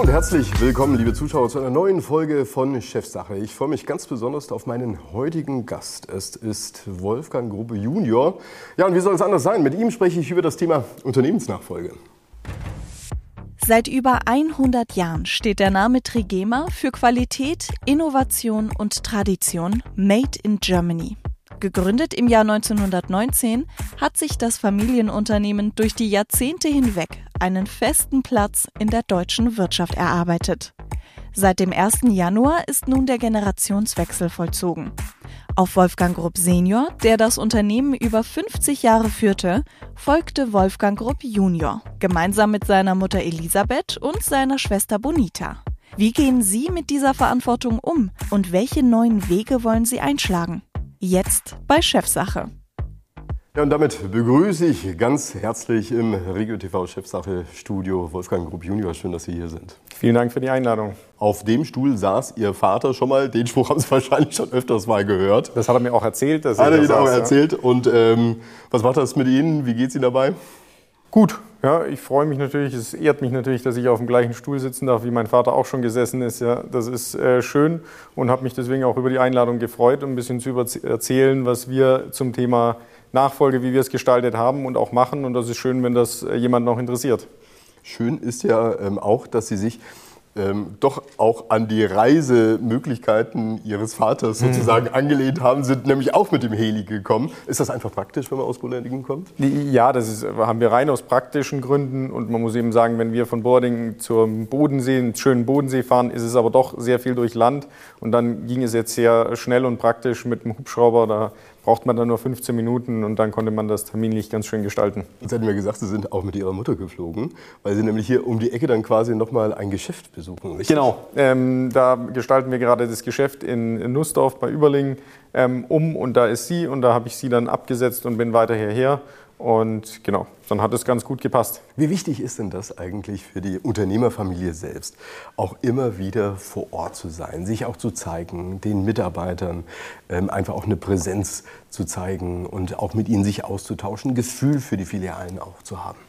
und herzlich willkommen, liebe Zuschauer, zu einer neuen Folge von Chefsache. Ich freue mich ganz besonders auf meinen heutigen Gast. Es ist Wolfgang Gruppe Junior. Ja, und wie soll es anders sein? Mit ihm spreche ich über das Thema Unternehmensnachfolge. Seit über 100 Jahren steht der Name Trigema für Qualität, Innovation und Tradition Made in Germany. Gegründet im Jahr 1919 hat sich das Familienunternehmen durch die Jahrzehnte hinweg einen festen Platz in der deutschen Wirtschaft erarbeitet. Seit dem 1. Januar ist nun der Generationswechsel vollzogen. Auf Wolfgang Grupp Senior, der das Unternehmen über 50 Jahre führte, folgte Wolfgang Grupp Junior, gemeinsam mit seiner Mutter Elisabeth und seiner Schwester Bonita. Wie gehen Sie mit dieser Verantwortung um und welche neuen Wege wollen Sie einschlagen? Jetzt bei Chefsache. Ja, und damit begrüße ich ganz herzlich im Regio TV Chefsache Studio Wolfgang Grupp Junior. Schön, dass Sie hier sind. Vielen Dank für die Einladung. Auf dem Stuhl saß Ihr Vater schon mal. Den Spruch haben Sie wahrscheinlich schon öfters mal gehört. Das hat er mir auch erzählt. Hat er Ihnen auch erzählt. Und was macht das mit Ihnen? Wie geht es Ihnen dabei? Gut, ja, ich freue mich natürlich, es ehrt mich natürlich, dass ich auf dem gleichen Stuhl sitzen darf, wie mein Vater auch schon gesessen ist. Ja, das ist schön und habe mich deswegen auch über die Einladung gefreut, um ein bisschen zu erzählen, was wir zum Thema Nachfolge, wie wir es gestaltet haben und auch machen. Und das ist schön, wenn das jemand noch interessiert. Schön ist ja auch, dass Sie sich doch auch an die Reisemöglichkeiten Ihres Vaters sozusagen angelehnt haben, sind nämlich auch mit dem Heli gekommen. Ist das einfach praktisch, wenn man aus Bordingen kommt? Ja, haben wir rein aus praktischen Gründen und man muss eben sagen, wenn wir von Bordingen zum Bodensee, einen schönen Bodensee fahren, ist es aber doch sehr viel durch Land und dann ging es jetzt sehr schnell und praktisch mit dem Hubschrauber, da braucht man dann nur 15 Minuten und dann konnte man das terminlich ganz schön gestalten. Jetzt hatten wir gesagt, Sie sind auch mit Ihrer Mutter geflogen, weil Sie nämlich hier um die Ecke dann quasi nochmal ein Geschäft besuchen, richtig? Genau, da gestalten wir gerade das Geschäft in Nussdorf bei Überlingen und da ist sie und da habe ich sie dann abgesetzt und bin weiter hierher. Und genau, dann hat es ganz gut gepasst. Wie wichtig ist denn das eigentlich für die Unternehmerfamilie selbst, auch immer wieder vor Ort zu sein, sich auch zu zeigen, den Mitarbeitern einfach auch eine Präsenz zu zeigen und auch mit ihnen sich auszutauschen, ein Gefühl für die Filialen auch zu haben?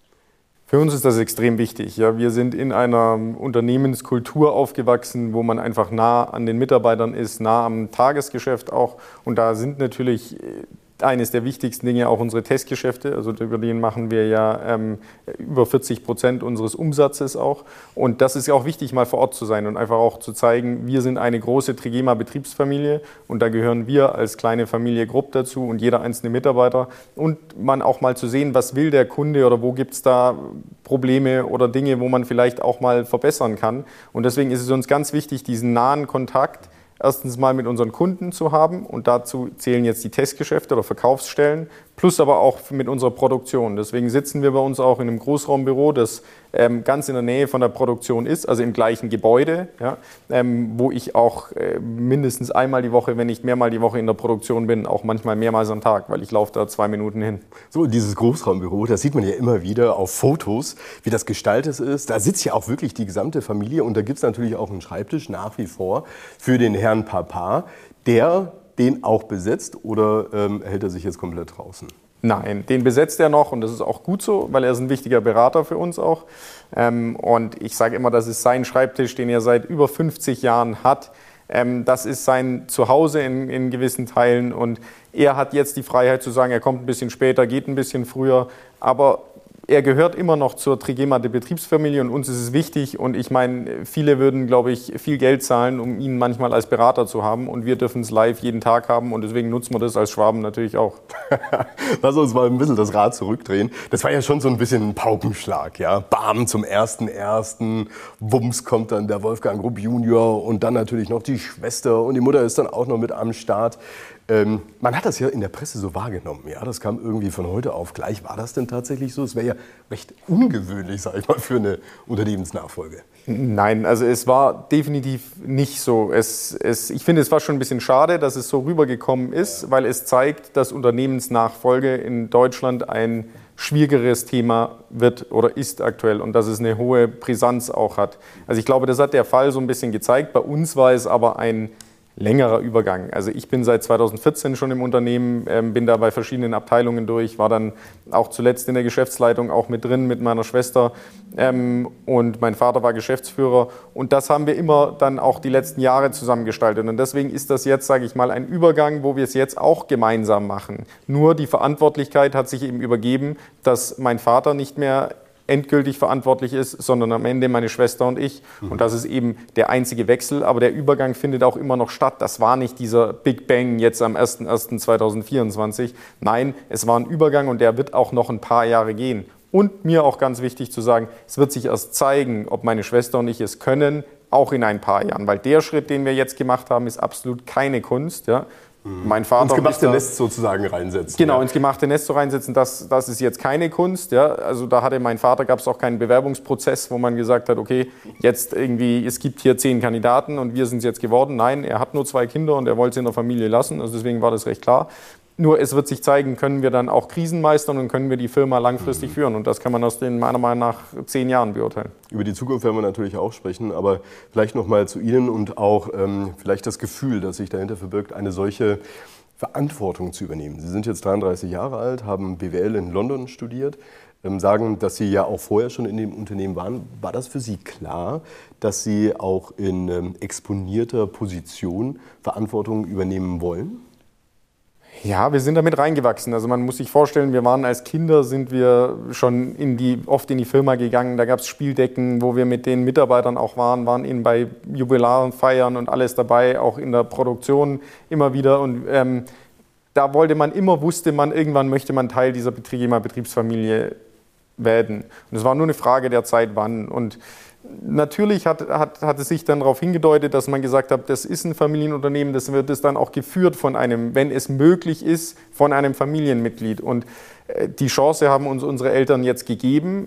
Für uns ist das extrem wichtig. Ja, wir sind in einer Unternehmenskultur aufgewachsen, wo man einfach nah an den Mitarbeitern ist, nah am Tagesgeschäft auch. Und da sind natürlich eines der wichtigsten Dinge auch unsere Testgeschäfte, also über den machen wir ja über 40% unseres Umsatzes auch. Und das ist ja auch wichtig, mal vor Ort zu sein und einfach auch zu zeigen, wir sind eine große Trigema-Betriebsfamilie und da gehören wir als kleine Familie Grupp dazu und jeder einzelne Mitarbeiter. Und man auch mal zu sehen, was will der Kunde oder wo gibt es da Probleme oder Dinge, wo man vielleicht auch mal verbessern kann. Und deswegen ist es uns ganz wichtig, diesen nahen Kontakt erstens mal mit unseren Kunden zu haben und dazu zählen jetzt die Testgeschäfte oder Verkaufsstellen, plus aber auch mit unserer Produktion. Deswegen sitzen wir bei uns auch in einem Großraumbüro, das ganz in der Nähe von der Produktion ist, also im gleichen Gebäude, ja, wo ich auch mindestens einmal die Woche, wenn nicht mehrmal die Woche in der Produktion bin, auch manchmal mehrmals am Tag, weil ich laufe da 2 Minuten hin. So, dieses Großraumbüro, das sieht man ja immer wieder auf Fotos, wie das gestaltet ist. Da sitzt ja auch wirklich die gesamte Familie und da gibt es natürlich auch einen Schreibtisch nach wie vor für den Herrn Papa, der den auch besetzt oder hält er sich jetzt komplett draußen? Nein, den besetzt er noch und das ist auch gut so, weil er ist ein wichtiger Berater für uns auch. Und ich sage immer, das ist sein Schreibtisch, den er seit über 50 Jahren hat. Das ist sein Zuhause in gewissen Teilen und er hat jetzt die Freiheit zu sagen, er kommt ein bisschen später, geht ein bisschen früher, aber er gehört immer noch zur Trigema, der Betriebsfamilie und uns ist es wichtig und ich meine, viele würden, glaube ich, viel Geld zahlen, um ihn manchmal als Berater zu haben und wir dürfen es live jeden Tag haben und deswegen nutzen wir das als Schwaben natürlich auch. Lass uns mal ein bisschen das Rad zurückdrehen. Das war ja schon so ein bisschen ein Paukenschlag, ja. Bam, zum 1.1. Wumms kommt dann der Wolfgang Grupp Junior und dann natürlich noch die Schwester und die Mutter ist dann auch noch mit am Start. Man hat das ja in der Presse so wahrgenommen, ja, das kam irgendwie von heute auf gleich. War das denn tatsächlich so? Es wäre ja recht ungewöhnlich, sage ich mal, für eine Unternehmensnachfolge. Nein, also es war definitiv nicht so. Ich finde, es war schon ein bisschen schade, dass es so rübergekommen ist, weil es zeigt, dass Unternehmensnachfolge in Deutschland ein schwierigeres Thema wird oder ist aktuell und dass es eine hohe Brisanz auch hat. Also ich glaube, das hat der Fall so ein bisschen gezeigt. Bei uns war es aber ein längerer Übergang. Also ich bin seit 2014 schon im Unternehmen, bin da bei verschiedenen Abteilungen durch, war dann auch zuletzt in der Geschäftsleitung auch mit drin mit meiner Schwester und mein Vater war Geschäftsführer und das haben wir immer dann auch die letzten Jahre zusammengestaltet und deswegen ist das jetzt, sage ich mal, ein Übergang, wo wir es jetzt auch gemeinsam machen. Nur die Verantwortlichkeit hat sich eben übergeben, dass mein Vater nicht mehr endgültig verantwortlich ist, sondern am Ende meine Schwester und ich. Und das ist eben der einzige Wechsel, aber der Übergang findet auch immer noch statt. Das war nicht dieser Big Bang jetzt am 01.01.2024. Nein, es war ein Übergang und der wird auch noch ein paar Jahre gehen. Und mir auch ganz wichtig zu sagen, es wird sich erst zeigen, ob meine Schwester und ich es können, auch in ein paar Jahren. Weil der Schritt, den wir jetzt gemacht haben, ist absolut keine Kunst. Ja. Mein Vater ins gemachte Nest sozusagen reinsetzen. Genau, ins gemachte Nest so reinsetzen, das ist jetzt keine Kunst. Ja. Also da hatte mein Vater, gab es auch keinen Bewerbungsprozess, wo man gesagt hat, okay, jetzt irgendwie, es gibt hier 10 Kandidaten und wir sind es jetzt geworden. Nein, er hat nur 2 Kinder und er wollte es in der Familie lassen. Also deswegen war das recht klar. Nur es wird sich zeigen, können wir dann auch Krisen meistern und können wir die Firma langfristig führen. Und das kann man aus den meiner Meinung nach 10 Jahren beurteilen. Über die Zukunft werden wir natürlich auch sprechen, aber vielleicht noch mal zu Ihnen und auch vielleicht das Gefühl, das sich dahinter verbirgt, eine solche Verantwortung zu übernehmen. Sie sind jetzt 33 Jahre alt, haben BWL in London studiert, sagen, dass Sie ja auch vorher schon in dem Unternehmen waren. War das für Sie klar, dass Sie auch in exponierter Position Verantwortung übernehmen wollen? Ja, wir sind damit reingewachsen. Also man muss sich vorstellen, wir waren als Kinder, sind wir schon oft in die Firma gegangen. Da gab es Spieldecken, wo wir mit den Mitarbeitern auch waren eben bei Jubilaren, Feiern und alles dabei, auch in der Produktion immer wieder. Und da wusste man, irgendwann möchte man Teil dieser Betriebsfamilie werden. Und es war nur eine Frage der Zeit, wann. Und natürlich hat es sich dann darauf hingedeutet, dass man gesagt hat, das ist ein Familienunternehmen, das wird es dann auch geführt von einem, wenn es möglich ist, von einem Familienmitglied. Und die Chance haben uns unsere Eltern jetzt gegeben.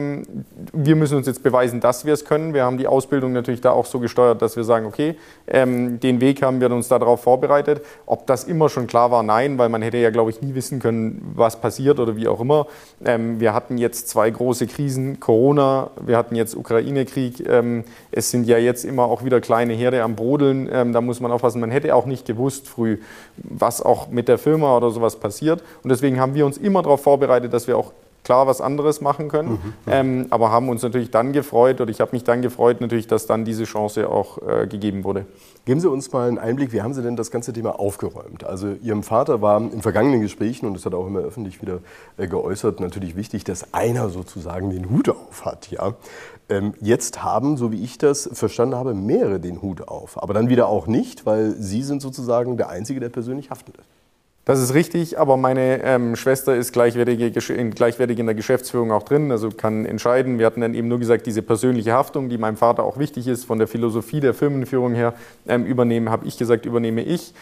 Wir müssen uns jetzt beweisen, dass wir es können. Wir haben die Ausbildung natürlich da auch so gesteuert, dass wir sagen, okay, den Weg haben wir uns darauf vorbereitet. Ob das immer schon klar war, nein, weil man hätte ja, glaube ich, nie wissen können, was passiert oder wie auch immer. Wir hatten jetzt 2 große Krisen, Corona, wir hatten jetzt Ukraine-Krieg. Es sind ja jetzt immer auch wieder kleine Herde am Brodeln. Da muss man aufpassen. Man hätte auch nicht gewusst früh, was auch mit der Firma oder sowas passiert. Und deswegen haben wir uns immer darauf vorbereitet, dass wir auch klar was anderes machen können, aber haben uns natürlich dann gefreut, oder ich habe mich dann gefreut natürlich, dass dann diese Chance auch gegeben wurde. Geben Sie uns mal einen Einblick, wie haben Sie denn das ganze Thema aufgeräumt? Also Ihrem Vater war in vergangenen Gesprächen, und das hat er auch immer öffentlich wieder geäußert, natürlich wichtig, dass einer sozusagen den Hut auf hat. Ja? Jetzt haben, so wie ich das verstanden habe, mehrere den Hut auf, aber dann wieder auch nicht, weil Sie sind sozusagen der Einzige, der persönlich haftend ist. Das ist richtig, aber meine Schwester ist gleichwertig in der Geschäftsführung auch drin, also kann entscheiden. Wir hatten dann eben nur gesagt, diese persönliche Haftung, die meinem Vater auch wichtig ist, von der Philosophie der Firmenführung her, habe ich gesagt, übernehme ich.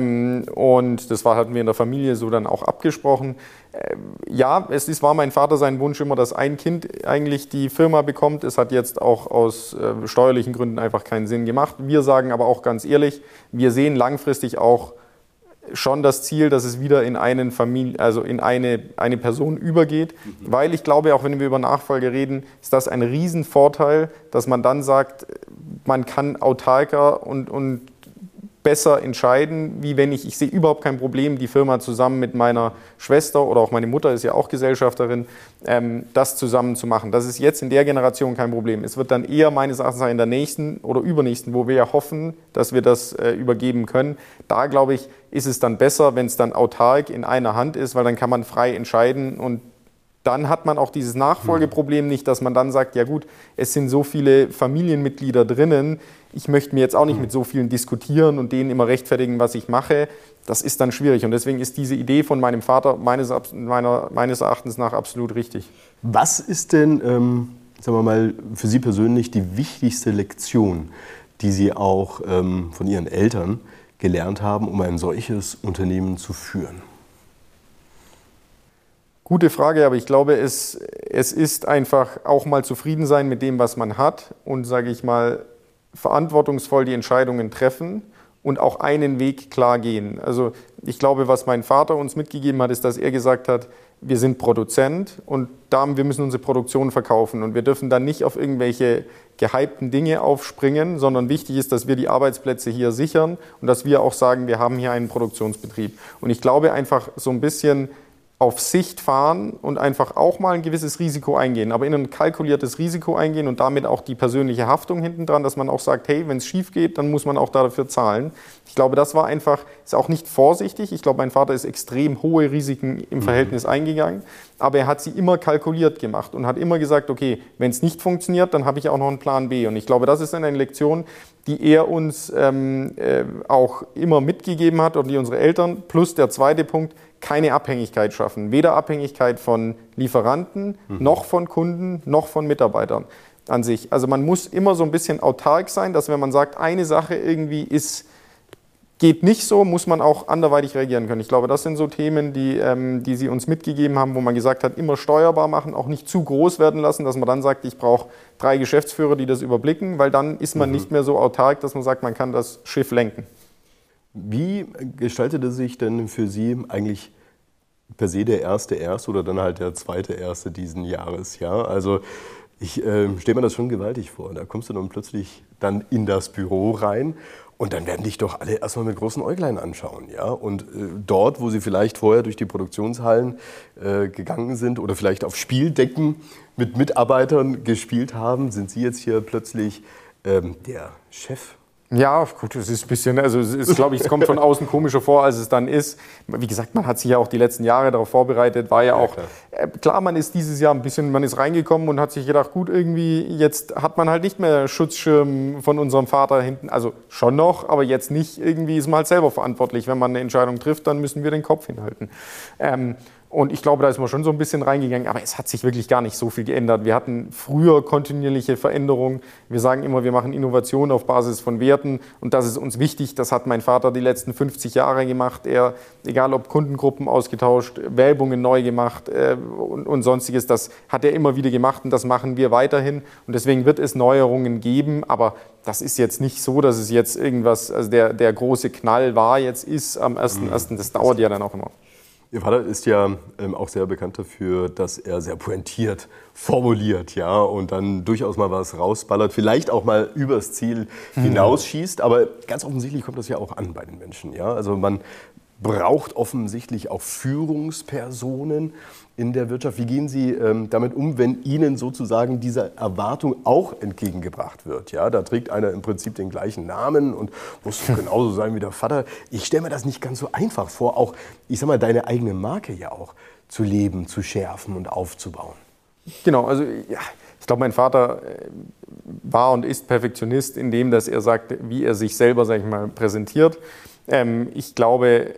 Und das hatten wir in der Familie so dann auch abgesprochen. Ja, war mein Vater sein Wunsch immer, dass ein Kind eigentlich die Firma bekommt. Es hat jetzt auch aus steuerlichen Gründen einfach keinen Sinn gemacht. Wir sagen aber auch ganz ehrlich, wir sehen langfristig auch schon das Ziel, dass es wieder in eine Person übergeht, weil ich glaube, auch wenn wir über Nachfolge reden, ist das ein Riesenvorteil, dass man dann sagt, man kann autarker und besser entscheiden, wie wenn ich sehe überhaupt kein Problem, die Firma zusammen mit meiner Schwester oder auch meine Mutter ist ja auch Gesellschafterin, das zusammen zu machen. Das ist jetzt in der Generation kein Problem. Es wird dann eher meines Erachtens in der nächsten oder übernächsten, wo wir ja hoffen, dass wir das übergeben können. Da, glaube ich, ist es dann besser, wenn es dann autark in einer Hand ist, weil dann kann man frei entscheiden und dann hat man auch dieses Nachfolgeproblem nicht, dass man dann sagt, ja gut, es sind so viele Familienmitglieder drinnen, ich möchte mir jetzt auch nicht mit so vielen diskutieren und denen immer rechtfertigen, was ich mache. Das ist dann schwierig und deswegen ist diese Idee von meinem Vater meines Erachtens nach absolut richtig. Was ist denn, sagen wir mal, für Sie persönlich die wichtigste Lektion, die Sie auch von Ihren Eltern gelernt haben, um ein solches Unternehmen zu führen? Gute Frage, aber ich glaube, es ist einfach auch mal zufrieden sein mit dem, was man hat und, sage ich mal, verantwortungsvoll die Entscheidungen treffen und auch einen Weg klar gehen. Also ich glaube, was mein Vater uns mitgegeben hat, ist, dass er gesagt hat, wir sind Produzent und wir müssen unsere Produktion verkaufen und wir dürfen dann nicht auf irgendwelche gehypten Dinge aufspringen, sondern wichtig ist, dass wir die Arbeitsplätze hier sichern und dass wir auch sagen, wir haben hier einen Produktionsbetrieb. Und ich glaube einfach so ein bisschen auf Sicht fahren und einfach auch mal ein gewisses Risiko eingehen, aber in ein kalkuliertes Risiko eingehen und damit auch die persönliche Haftung hinten dran, dass man auch sagt, hey, wenn es schief geht, dann muss man auch dafür zahlen. Ich glaube, das war einfach, ist auch nicht vorsichtig. Ich glaube, mein Vater ist extrem hohe Risiken im Verhältnis eingegangen, aber er hat sie immer kalkuliert gemacht und hat immer gesagt, okay, wenn es nicht funktioniert, dann habe ich auch noch einen Plan B. Und ich glaube, das ist eine Lektion, die er uns auch immer mitgegeben hat und die unsere Eltern, plus der zweite Punkt, keine Abhängigkeit schaffen. Weder Abhängigkeit von Lieferanten, noch von Kunden, noch von Mitarbeitern an sich. Also man muss immer so ein bisschen autark sein, dass wenn man sagt, eine Sache irgendwie geht nicht so, muss man auch anderweitig reagieren können. Ich glaube, das sind so Themen, die sie uns mitgegeben haben, wo man gesagt hat, immer steuerbar machen, auch nicht zu groß werden lassen, dass man dann sagt, ich brauche 3 Geschäftsführer, die das überblicken, weil dann ist man nicht mehr so autark, dass man sagt, man kann das Schiff lenken. Wie gestaltete sich denn für Sie eigentlich per se der erste oder dann halt der zweite diesen Jahres? Ja, also ich stelle mir das schon gewaltig vor. Da kommst du dann plötzlich dann in das Büro rein und dann werden dich doch alle erstmal mit großen Äuglein anschauen. Ja? Und dort, wo sie vielleicht vorher durch die Produktionshallen gegangen sind oder vielleicht auf Spieldecken mit Mitarbeitern gespielt haben, sind Sie jetzt hier plötzlich der Chef. Ja, gut, es ist ein bisschen, also es kommt von außen komischer vor, als es dann ist. Wie gesagt, man hat sich ja auch die letzten Jahre darauf vorbereitet, war ja auch, klar, man ist dieses Jahr man ist reingekommen und hat sich gedacht, gut, irgendwie, jetzt hat man halt nicht mehr Schutzschirm von unserem Vater hinten, also schon noch, aber jetzt nicht, irgendwie ist man halt selber verantwortlich. Wenn man eine Entscheidung trifft, dann müssen wir den Kopf hinhalten. Und ich glaube, da ist man schon so ein bisschen reingegangen, aber es hat sich wirklich gar nicht so viel geändert. Wir hatten früher kontinuierliche Veränderungen. Wir sagen immer, wir machen Innovation auf Basis von Werten und das ist uns wichtig. Das hat mein Vater die letzten 50 Jahre gemacht. Er, egal ob Kundengruppen ausgetauscht, Werbungen neu gemacht und Sonstiges, das hat er immer wieder gemacht und das machen wir weiterhin. Und deswegen wird es Neuerungen geben, aber das ist jetzt nicht so, dass es jetzt irgendwas, also der große Knall ist am 1.1., das dauert ja dann auch immer. Ihr Vater ist ja auch sehr bekannt dafür, dass er sehr pointiert formuliert, ja, und dann durchaus mal was rausballert, vielleicht auch mal übers Ziel hinausschießt, aber ganz offensichtlich kommt das ja auch an bei den Menschen, ja. Also man braucht offensichtlich auch Führungspersonen in der Wirtschaft. Wie gehen Sie damit um, wenn Ihnen sozusagen diese Erwartung auch entgegengebracht wird? Ja, da trägt einer im Prinzip den gleichen Namen und muss genauso sein wie der Vater. Ich stelle mir das nicht ganz so einfach vor, auch, ich sag mal, deine eigene Marke ja auch zu leben, zu schärfen und aufzubauen. Genau, also ja, ich glaube, mein Vater war und ist Perfektionist in dem, dass er sagt, wie er sich selber, sag ich mal, präsentiert. Ich glaube,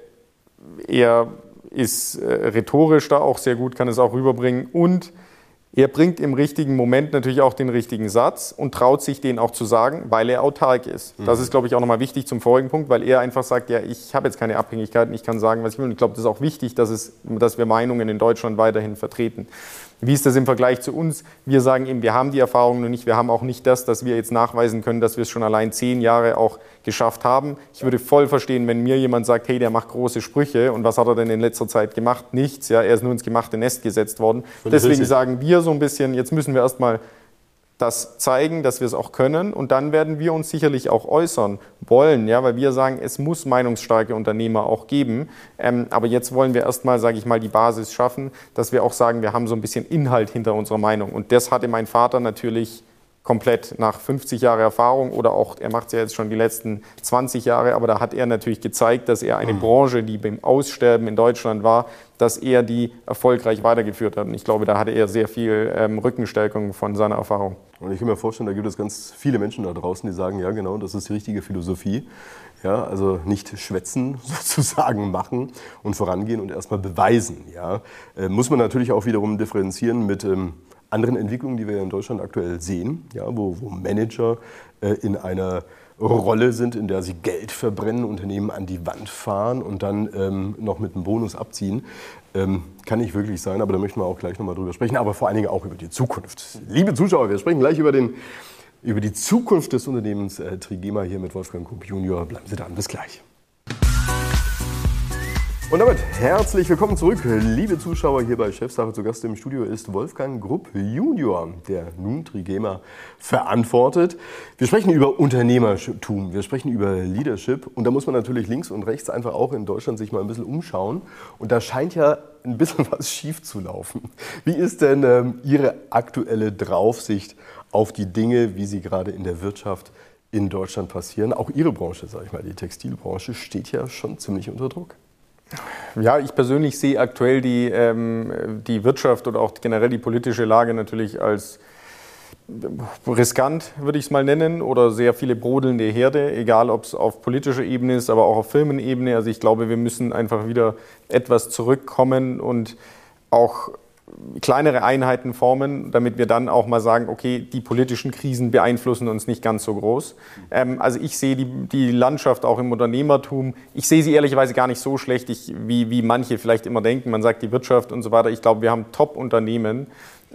er ist rhetorisch da auch sehr gut, kann es auch rüberbringen und er bringt im richtigen Moment natürlich auch den richtigen Satz und traut sich den auch zu sagen, weil er autark ist. Das ist, glaube ich, auch nochmal wichtig zum vorigen Punkt, weil er einfach sagt, ja, ich habe jetzt keine Abhängigkeiten, ich kann sagen, was ich will. Und ich glaube, das ist auch wichtig, dass wir Meinungen in Deutschland weiterhin vertreten. Wie ist das im Vergleich zu uns? Wir sagen eben, wir haben die Erfahrung noch nicht, wir haben auch nicht das, dass wir jetzt nachweisen können, dass wir es schon allein 10 Jahre auch geschafft haben. Ich würde voll verstehen, wenn mir jemand sagt, hey, der macht große Sprüche und was hat er denn in letzter Zeit gemacht? Nichts, ja, er ist nur ins gemachte Nest gesetzt worden. Deswegen sagen wir so ein bisschen, jetzt müssen wir erstmal das zeigen, dass wir es auch können und dann werden wir uns sicherlich auch äußern wollen, ja, weil wir sagen, es muss meinungsstarke Unternehmer auch geben, aber jetzt wollen wir erstmal, sage ich mal, die Basis schaffen, dass wir auch sagen, wir haben so ein bisschen Inhalt hinter unserer Meinung und das hatte mein Vater natürlich komplett nach 50 Jahre Erfahrung oder auch, er macht es ja jetzt schon die letzten 20 Jahre, aber da hat er natürlich gezeigt, dass er eine Branche, die beim Aussterben in Deutschland war, dass er die erfolgreich weitergeführt hat. Und ich glaube, da hatte er sehr viel Rückenstärkung von seiner Erfahrung. Und ich kann mir vorstellen, da gibt es ganz viele Menschen da draußen, die sagen, ja genau, das ist die richtige Philosophie. Ja, also nicht schwätzen, sozusagen machen und vorangehen und erstmal beweisen. Ja. Muss man natürlich auch wiederum differenzieren mit anderen Entwicklungen, die wir in Deutschland aktuell sehen, ja, wo Manager in einer Rolle sind, in der sie Geld verbrennen, Unternehmen an die Wand fahren und dann noch mit einem Bonus abziehen. Kann nicht wirklich sein, aber da möchten wir auch gleich nochmal drüber sprechen, aber vor allen Dingen auch über die Zukunft. Liebe Zuschauer, wir sprechen gleich über den über die Zukunft des Unternehmens Trigema hier mit Wolfgang Grupp Junior. Bleiben Sie dran, bis gleich. Und damit herzlich willkommen zurück, liebe Zuschauer, hier bei Chefsache. Zu Gast im Studio ist Wolfgang Grupp Junior, der nun Trigema verantwortet. Wir sprechen über Unternehmertum, wir sprechen über Leadership und da muss man natürlich links und rechts einfach auch in Deutschland sich mal ein bisschen umschauen und da scheint ja ein bisschen was schief zu laufen. Wie ist denn Ihre aktuelle Draufsicht auf die Dinge, wie sie gerade in der Wirtschaft in Deutschland passieren? Auch Ihre Branche, sage ich mal, die Textilbranche, steht ja schon ziemlich unter Druck. Ja, ich persönlich sehe aktuell die Wirtschaft oder auch generell die politische Lage natürlich als riskant, würde ich es mal nennen, oder sehr viele brodelnde Herde, egal ob es auf politischer Ebene ist, aber auch auf Firmenebene. Also ich glaube, wir müssen einfach wieder etwas zurückkommen und auch kleinere Einheiten formen, damit wir dann auch mal sagen, okay, die politischen Krisen beeinflussen uns nicht ganz so groß. Also ich sehe die Landschaft auch im Unternehmertum, ich sehe sie ehrlicherweise gar nicht so schlecht, wie manche vielleicht immer denken. Man sagt die Wirtschaft und so weiter. Ich glaube, wir haben Top-Unternehmen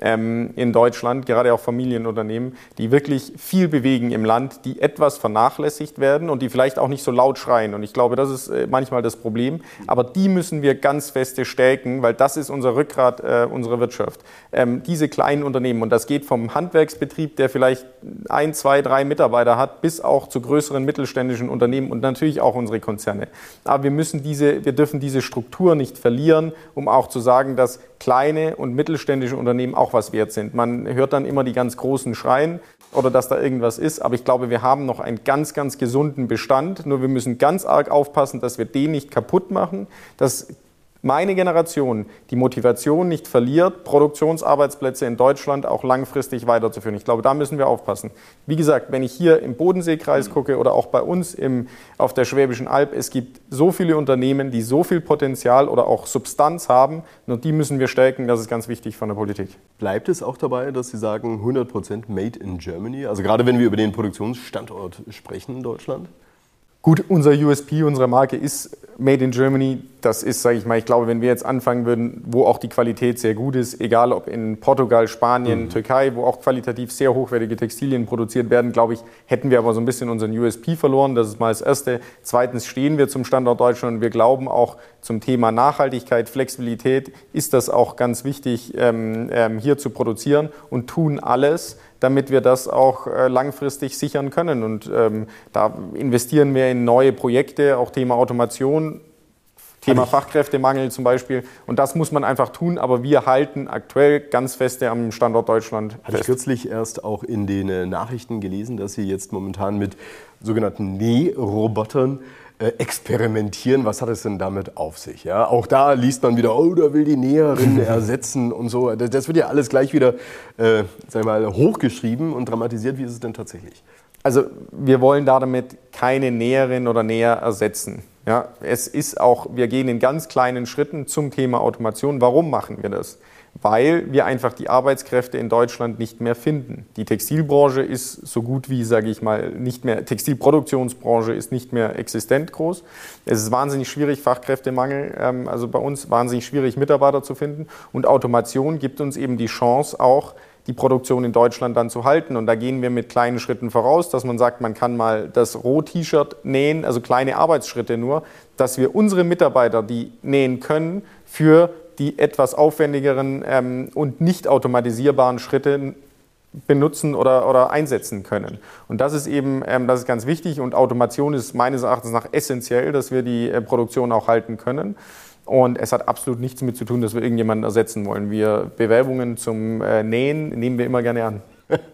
in Deutschland, gerade auch Familienunternehmen, die wirklich viel bewegen im Land, die etwas vernachlässigt werden und die vielleicht auch nicht so laut schreien. Und ich glaube, das ist manchmal das Problem. Aber die müssen wir ganz feste stärken, weil das ist unser Rückgrat unserer Wirtschaft. Diese kleinen Unternehmen, und das geht vom Handwerksbetrieb, der vielleicht 1, 2, 3 Mitarbeiter hat, bis auch zu größeren mittelständischen Unternehmen und natürlich auch unsere Konzerne. Aber wir dürfen diese Struktur nicht verlieren, um auch zu sagen, dass kleine und mittelständische Unternehmen auch was wert sind. Man hört dann immer die ganz großen schreien oder dass da irgendwas ist, aber ich glaube, wir haben noch einen ganz, ganz gesunden Bestand. Nur wir müssen ganz arg aufpassen, dass wir den nicht kaputt machen, dass meine Generation die Motivation nicht verliert, Produktionsarbeitsplätze in Deutschland auch langfristig weiterzuführen. Ich glaube, da müssen wir aufpassen. Wie gesagt, wenn ich hier im Bodenseekreis gucke oder auch bei uns auf der Schwäbischen Alb, es gibt so viele Unternehmen, die so viel Potenzial oder auch Substanz haben, nur die müssen wir stärken. Das ist ganz wichtig von der Politik. Bleibt es auch dabei, dass Sie sagen 100% Made in Germany? Also gerade wenn wir über den Produktionsstandort sprechen in Deutschland? Gut, unser USP, unsere Marke ist Made in Germany. Das ist, sage ich mal, ich glaube, wenn wir jetzt anfangen würden, wo auch die Qualität sehr gut ist, egal ob in Portugal, Spanien, Türkei, wo auch qualitativ sehr hochwertige Textilien produziert werden, glaube ich, hätten wir aber so ein bisschen unseren USP verloren. Das ist mal das Erste. Zweitens stehen wir zum Standort Deutschland und wir glauben auch zum Thema Nachhaltigkeit, Flexibilität ist das auch ganz wichtig, hier zu produzieren und tun alles, damit wir das auch langfristig sichern können. Und da investieren wir in neue Projekte, auch Thema Automation, Thema Fachkräftemangel zum Beispiel. Und das muss man einfach tun, aber wir halten aktuell ganz feste am Standort Deutschland fest. Hatte ich kürzlich erst auch in den Nachrichten gelesen, dass Sie jetzt momentan mit sogenannten Nährobotern experimentieren. Was hat es denn damit auf sich? Ja, auch da liest man wieder, oh, da will die Näherin ersetzen und so. Das wird ja alles gleich wieder sag ich mal, hochgeschrieben und dramatisiert. Wie ist es denn tatsächlich? Also wir wollen damit keine Näherin oder Näher ersetzen. Ja, es ist auch, wir gehen in ganz kleinen Schritten zum Thema Automation. Warum machen wir das? Weil wir einfach die Arbeitskräfte in Deutschland nicht mehr finden. Die Textilbranche ist so gut wie, sage ich mal, nicht mehr, Textilproduktionsbranche ist nicht mehr existent groß. Es ist wahnsinnig schwierig, Fachkräftemangel, also bei uns wahnsinnig schwierig, Mitarbeiter zu finden. Und Automation gibt uns eben die Chance auch, die Produktion in Deutschland dann zu halten. Und da gehen wir mit kleinen Schritten voraus, dass man sagt, man kann mal das Roh-T-Shirt nähen, also kleine Arbeitsschritte nur, dass wir unsere Mitarbeiter, die nähen können, für die etwas aufwendigeren und nicht automatisierbaren Schritte benutzen oder einsetzen können. Und das ist eben, das ist ganz wichtig und Automation ist meines Erachtens nach essentiell, dass wir die Produktion auch halten können. Und es hat absolut nichts damit zu tun, dass wir irgendjemanden ersetzen wollen. Wir Bewerbungen zum Nähen nehmen wir immer gerne an.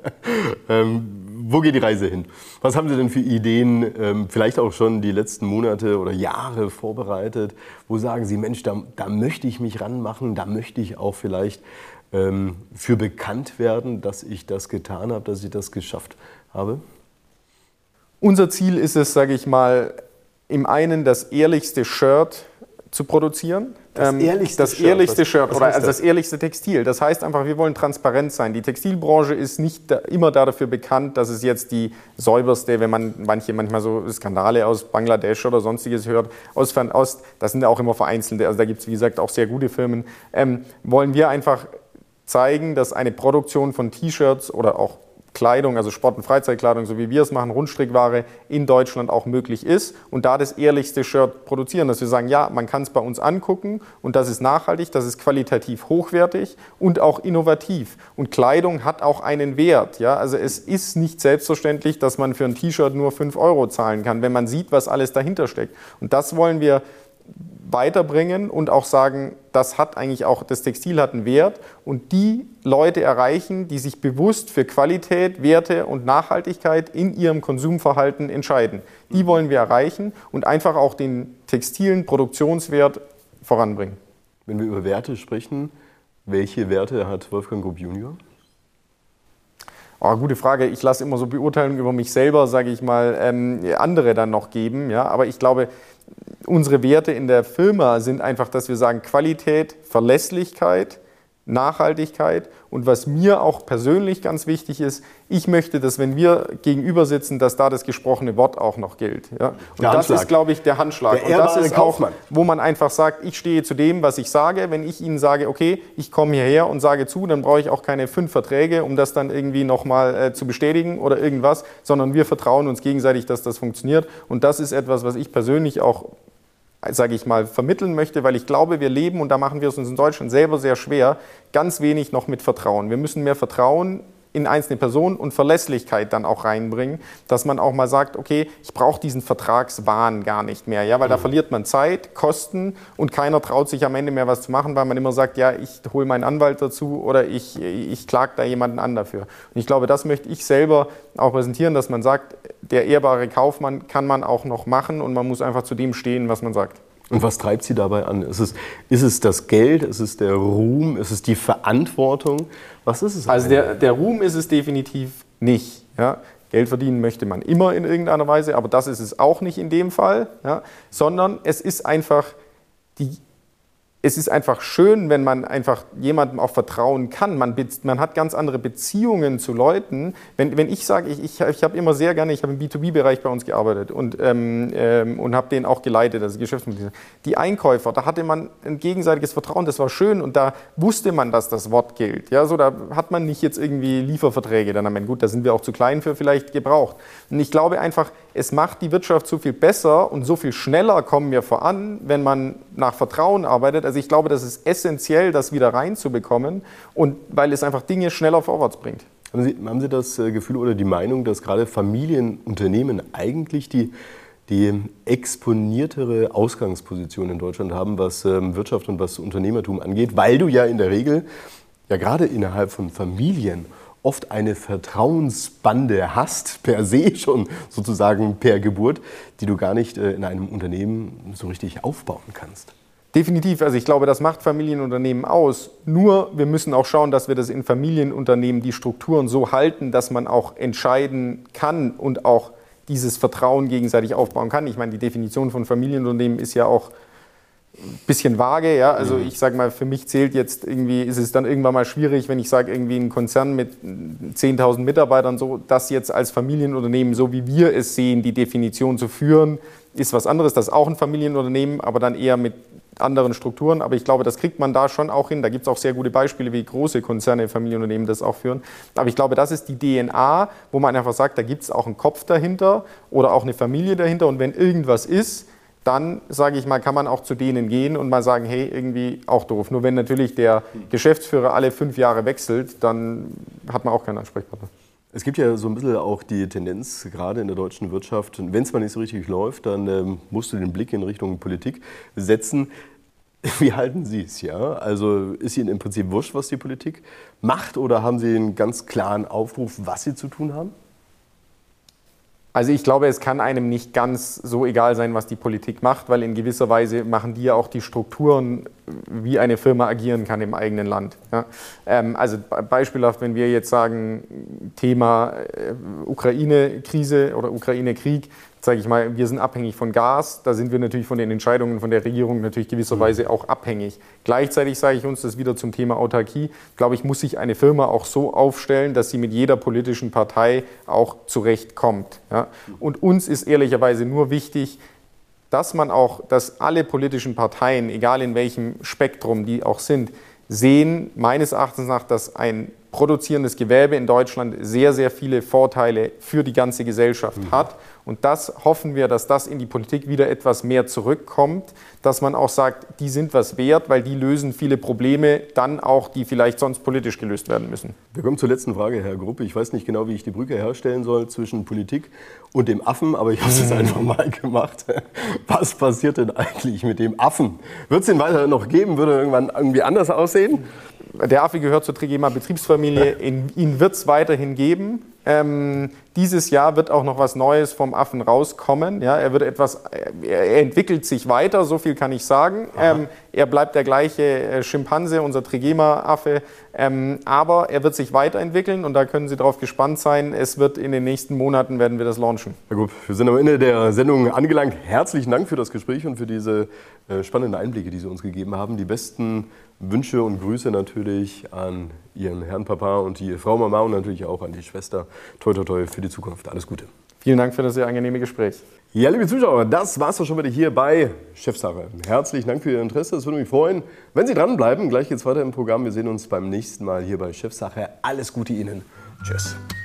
Wo geht die Reise hin? Was haben Sie denn für Ideen, vielleicht auch schon die letzten Monate oder Jahre vorbereitet? Wo sagen Sie, Mensch, da möchte ich mich ranmachen, da möchte ich auch vielleicht für bekannt werden, dass ich das getan habe, dass ich das geschafft habe? Unser Ziel ist es, sage ich mal, im einen das ehrlichste Shirt zu produzieren. Das ehrlichste Shirt oder also das ehrlichste Textil. Das heißt einfach, wir wollen transparent sein. Die Textilbranche ist nicht immer dafür bekannt, dass es jetzt die säuberste, wenn man manchmal so Skandale aus Bangladesch oder sonstiges hört, aus Fernost, das sind auch immer vereinzelte, also da gibt es wie gesagt auch sehr gute Firmen, wollen wir einfach zeigen, dass eine Produktion von T-Shirts oder auch Kleidung, also Sport- und Freizeitkleidung, so wie wir es machen, Rundstrickware in Deutschland auch möglich ist und da das ehrlichste Shirt produzieren, dass wir sagen, ja, man kann es bei uns angucken und das ist nachhaltig, das ist qualitativ hochwertig und auch innovativ. Und Kleidung hat auch einen Wert. Ja? Also es ist nicht selbstverständlich, dass man für ein T-Shirt nur 5 € zahlen kann, wenn man sieht, was alles dahinter steckt. Und das wollen wir weiterbringen und auch sagen, das Textil hat einen Wert und die Leute erreichen, die sich bewusst für Qualität, Werte und Nachhaltigkeit in ihrem Konsumverhalten entscheiden. Die wollen wir erreichen und einfach auch den textilen Produktionswert voranbringen. Wenn wir über Werte sprechen, welche Werte hat Wolfgang Grupp Junior? Oh, gute Frage. Ich lasse immer so Beurteilungen über mich selber, sage ich mal, andere dann noch geben. Ja? Aber ich glaube, unsere Werte in der Firma sind einfach, dass wir sagen Qualität, Verlässlichkeit, Nachhaltigkeit und was mir auch persönlich ganz wichtig ist, ich möchte, dass wenn wir gegenüber sitzen, dass da das gesprochene Wort auch noch gilt. Ja? Und das ist, glaube ich, der Handschlag. Und das ist auch, wo man einfach sagt, ich stehe zu dem, was ich sage. Wenn ich Ihnen sage, okay, ich komme hierher und sage zu, dann brauche ich auch keine 5 Verträge, um das dann irgendwie nochmal zu bestätigen oder irgendwas, sondern wir vertrauen uns gegenseitig, dass das funktioniert. Und das ist etwas, was ich persönlich auch, sage ich mal, vermitteln möchte, weil ich glaube, wir leben, und da machen wir es uns in Deutschland selber sehr schwer, ganz wenig noch mit Vertrauen. Wir müssen mehr Vertrauen in einzelne Personen und Verlässlichkeit dann auch reinbringen, dass man auch mal sagt, okay, ich brauche diesen Vertragswahn gar nicht mehr, ja, weil da verliert man Zeit, Kosten und keiner traut sich am Ende mehr was zu machen, weil man immer sagt, ja, ich hole meinen Anwalt dazu oder ich klage da jemanden an dafür. Und ich glaube, das möchte ich selber auch präsentieren, dass man sagt, der ehrbare Kaufmann kann man auch noch machen und man muss einfach zu dem stehen, was man sagt. Und was treibt Sie dabei an? Ist es das Geld? Ist es der Ruhm? Ist es die Verantwortung? Was ist es? Also der Ruhm ist es definitiv nicht. Ja? Geld verdienen möchte man immer in irgendeiner Weise, aber das ist es auch nicht in dem Fall. Ja? Sondern es ist einfach schön, wenn man einfach jemandem auch vertrauen kann. Man hat ganz andere Beziehungen zu Leuten. Wenn ich sage, ich habe immer sehr gerne, ich habe im B2B-Bereich bei uns gearbeitet und habe den auch geleitet, also Geschäftsmodell. Die Einkäufer, da hatte man ein gegenseitiges Vertrauen, das war schön und da wusste man, dass das Wort gilt. Ja, so, da hat man nicht jetzt irgendwie Lieferverträge dann am Ende. Gut, da sind wir auch zu klein für vielleicht gebraucht. Und ich glaube einfach, es macht die Wirtschaft so viel besser und so viel schneller kommen wir voran, wenn man nach Vertrauen arbeitet. Also ich glaube, das ist essentiell, das wieder reinzubekommen und weil es einfach Dinge schneller vorwärts bringt. Haben Sie das Gefühl oder die Meinung, dass gerade Familienunternehmen eigentlich die exponiertere Ausgangsposition in Deutschland haben, was Wirtschaft und was Unternehmertum angeht, weil du ja in der Regel, ja gerade innerhalb von Familien, oft eine Vertrauensbande hast, per se schon sozusagen per Geburt, die du gar nicht in einem Unternehmen so richtig aufbauen kannst? Definitiv, also ich glaube, das macht Familienunternehmen aus. Nur wir müssen auch schauen, dass wir das in Familienunternehmen die Strukturen so halten, dass man auch entscheiden kann und auch dieses Vertrauen gegenseitig aufbauen kann. Ich meine, die Definition von Familienunternehmen ist ja auch ein bisschen vage, ja. Also ich sage mal, für mich zählt jetzt irgendwie, ist es dann irgendwann mal schwierig, wenn ich sage, irgendwie ein Konzern mit 10.000 Mitarbeitern, so das jetzt als Familienunternehmen, so wie wir es sehen, die Definition zu führen, ist was anderes. Das ist auch ein Familienunternehmen, aber dann eher mit anderen Strukturen. Aber ich glaube, das kriegt man da schon auch hin. Da gibt es auch sehr gute Beispiele, wie große Konzerne, Familienunternehmen das auch führen. Aber ich glaube, das ist die DNA, wo man einfach sagt, da gibt es auch einen Kopf dahinter oder auch eine Familie dahinter. Und wenn irgendwas ist, dann, sage ich mal, kann man auch zu denen gehen und mal sagen, hey, irgendwie auch doof. Nur wenn natürlich der Geschäftsführer alle 5 Jahre wechselt, dann hat man auch keinen Ansprechpartner. Es gibt ja so ein bisschen auch die Tendenz, gerade in der deutschen Wirtschaft, wenn es mal nicht so richtig läuft, dann musst du den Blick in Richtung Politik setzen. Wie halten Sie es? Ja? Also ist Ihnen im Prinzip wurscht, was die Politik macht, oder haben Sie einen ganz klaren Aufruf, was Sie zu tun haben? Also ich glaube, es kann einem nicht ganz so egal sein, was die Politik macht, weil in gewisser Weise machen die ja auch die Strukturen, wie eine Firma agieren kann im eigenen Land. Ja? Also beispielhaft, wenn wir jetzt sagen, Thema Ukraine-Krise oder Ukraine-Krieg, sage ich mal, wir sind abhängig von Gas, da sind wir natürlich von den Entscheidungen von der Regierung natürlich gewisserweise auch abhängig. Gleichzeitig sage ich uns das wieder zum Thema Autarkie, glaube ich, muss sich eine Firma auch so aufstellen, dass sie mit jeder politischen Partei auch zurechtkommt. Ja? Und uns ist ehrlicherweise nur wichtig, dass alle politischen Parteien, egal in welchem Spektrum die auch sind, sehen meines Erachtens nach, dass ein produzierendes Gewerbe in Deutschland sehr, sehr viele Vorteile für die ganze Gesellschaft hat. Und das hoffen wir, dass das in die Politik wieder etwas mehr zurückkommt, dass man auch sagt, die sind was wert, weil die lösen viele Probleme dann auch, die vielleicht sonst politisch gelöst werden müssen. Wir kommen zur letzten Frage, Herr Gruppe. Ich weiß nicht genau, wie ich die Brücke herstellen soll zwischen Politik und dem Affen, aber ich habe es jetzt einfach mal gemacht. Was passiert denn eigentlich mit dem Affen? Wird es den weiterhin noch geben? Würde er irgendwann irgendwie anders aussehen? Der Affe gehört zur Trigema Betriebsfamilie. Ihn wird es weiterhin geben. Dieses Jahr wird auch noch was Neues vom Affen rauskommen. Ja, er entwickelt sich weiter, so viel kann ich sagen. Er bleibt der gleiche Schimpanse, unser Trigema-Affe, aber er wird sich weiterentwickeln und da können Sie drauf gespannt sein. Es wird in den nächsten Monaten werden wir das launchen. Na gut, wir sind am Ende der Sendung angelangt. Herzlichen Dank für das Gespräch und für diese spannenden Einblicke, die Sie uns gegeben haben. Die besten Wünsche und Grüße natürlich an Ihren Herrn Papa und die Frau Mama und natürlich auch an die Schwester. Toi, toi, toi für die Zukunft. Alles Gute. Vielen Dank für das sehr angenehme Gespräch. Ja, liebe Zuschauer, das war's doch schon wieder hier bei Chefsache. Herzlichen Dank für Ihr Interesse. Es würde mich freuen, wenn Sie dranbleiben. Gleich geht's weiter im Programm. Wir sehen uns beim nächsten Mal hier bei Chefsache. Alles Gute Ihnen. Tschüss.